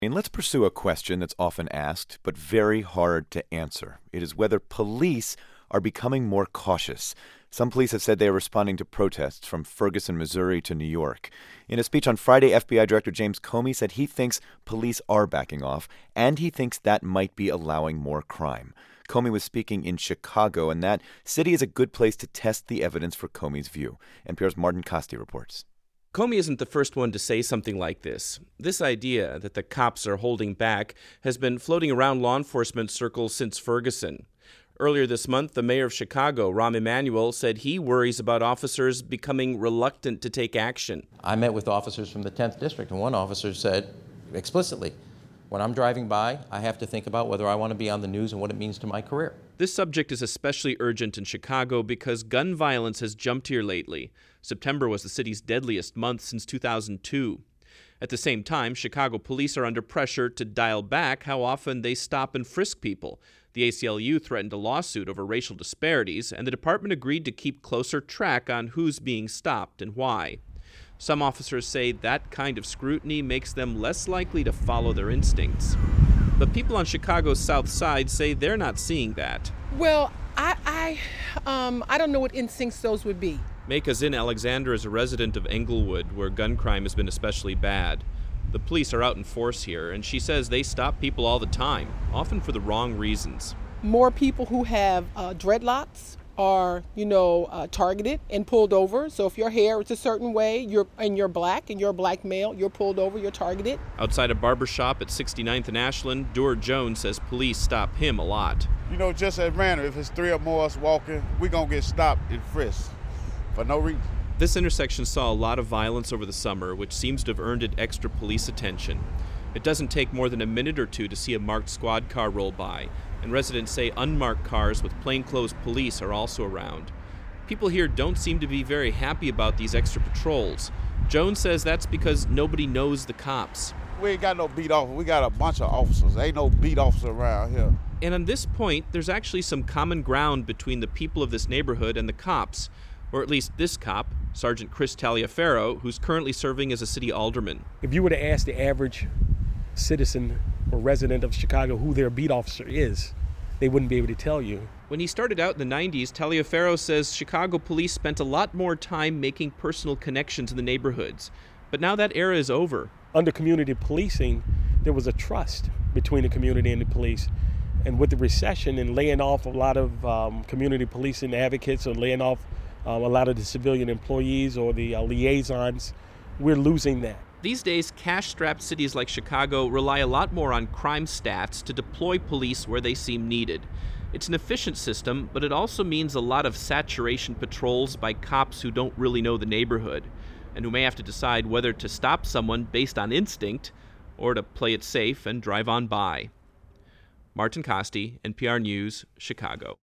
And let's pursue a question that's often asked, but very hard to answer. It is whether police are becoming more cautious. Some police have said they are responding to protests from Ferguson, Missouri to New York. In a speech on Friday, FBI Director James Comey said he thinks police are backing off, and he thinks that might be allowing more crime. Comey was speaking in Chicago, and that city is a good place to test the evidence for Comey's view. NPR's Martin Kaste reports. Comey isn't the first one to say something like this. This idea that the cops are holding back has been floating around law enforcement circles since Ferguson. Earlier this month, the mayor of Chicago, Rahm Emanuel, said he worries about officers becoming reluctant to take action. I met with officers from the 10th District, and one officer said explicitly, when I'm driving by, I have to think about whether I want to be on the news and what it means to my career. This subject is especially urgent in Chicago because gun violence has jumped here lately. September was the city's deadliest month since 2002. At the same time, Chicago police are under pressure to dial back how often they stop and frisk people. The ACLU threatened a lawsuit over racial disparities, and the department agreed to keep closer track on who's being stopped and why. Some officers say that kind of scrutiny makes them less likely to follow their instincts. But people on Chicago's South Side say they're not seeing that. Well, I don't know what instincts those would be. Meka Zinn Alexander is a resident of Englewood, where gun crime has been especially bad. The police are out in force here, and she says they stop people all the time, often for the wrong reasons. More people who have dreadlocks are, targeted and pulled over. So if your hair is a certain way, you're black and you're a black male, you're pulled over, you're targeted. Outside a barber shop at 69th and Ashland, Dewar Jones says police stop him a lot. Just as random, if it's three or more of us walking, we're going to get stopped and frisked for no reason. This intersection saw a lot of violence over the summer, which seems to have earned it extra police attention. It doesn't take more than a minute or two to see a marked squad car roll by, and residents say unmarked cars with plainclothes police are also around. People here don't seem to be very happy about these extra patrols. Jones says that's because nobody knows the cops. We ain't got no beat officer. We got a bunch of officers. Ain't no beat officer around here. And on this point, there's actually some common ground between the people of this neighborhood and the cops, or at least this cop, Sergeant Chris Taliaferro, who's currently serving as a city alderman. If you were to ask the average citizen or resident of Chicago who their beat officer is, they wouldn't be able to tell you. When he started out in the 90s, Taliaferro says Chicago police spent a lot more time making personal connections in the neighborhoods. But now that era is over. Under community policing, there was a trust between the community and the police. And with the recession and laying off a lot of community policing advocates or laying off a lot of the civilian employees or the liaisons, we're losing that. These days, cash-strapped cities like Chicago rely a lot more on crime stats to deploy police where they seem needed. It's an efficient system, but it also means a lot of saturation patrols by cops who don't really know the neighborhood, and who may have to decide whether to stop someone based on instinct or to play it safe and drive on by. Martin Kaste, NPR News, Chicago.